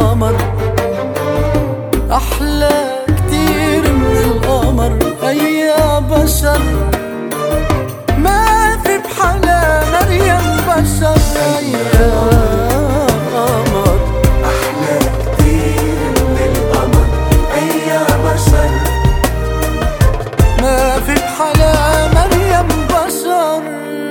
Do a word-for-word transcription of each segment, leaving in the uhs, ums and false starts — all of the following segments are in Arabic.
قمر، أحلى كتير من القمر. أي بشر ما في بحلا مريم بشر. أي قمر أحلى كتير من القمر. أي بشر ما في بحلا مريم بشر.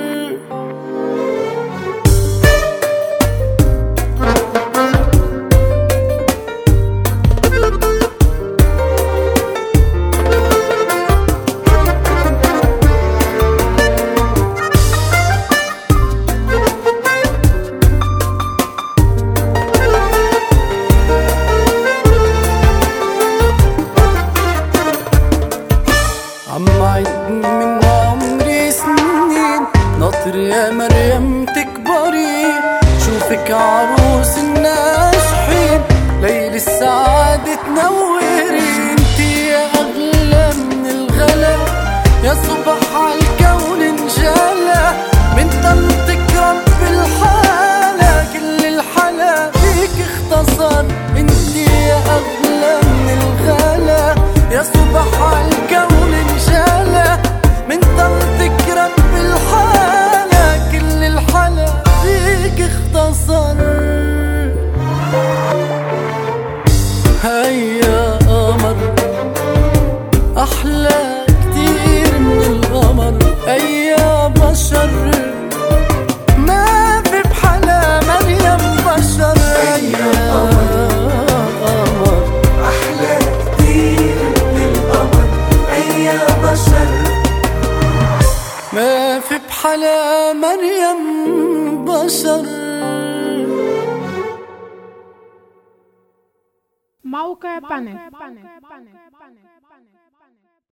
عم عد من عمري سنين ناطر يا مريم تكبري، شوفك عروس الناجحين، ليل السعادة تنوري. انتي يا أغلى من الغلا، يا صبح عالكون انجلى، من طلتك رب الحالة كل الحلا فيك اختصر. انتي يا أغلى من الغلا، يا صبح عالكون انجلى، من طلتك رب الحالة كل الحلا فيك اختصر. هيا قمر أحلى كتير من القمر. أي بشر ما في بحلا مريم بشر. أي قمر أحلى كتير من القمر. أي بشر ما في بحلا مريم بشر. موقع بانل.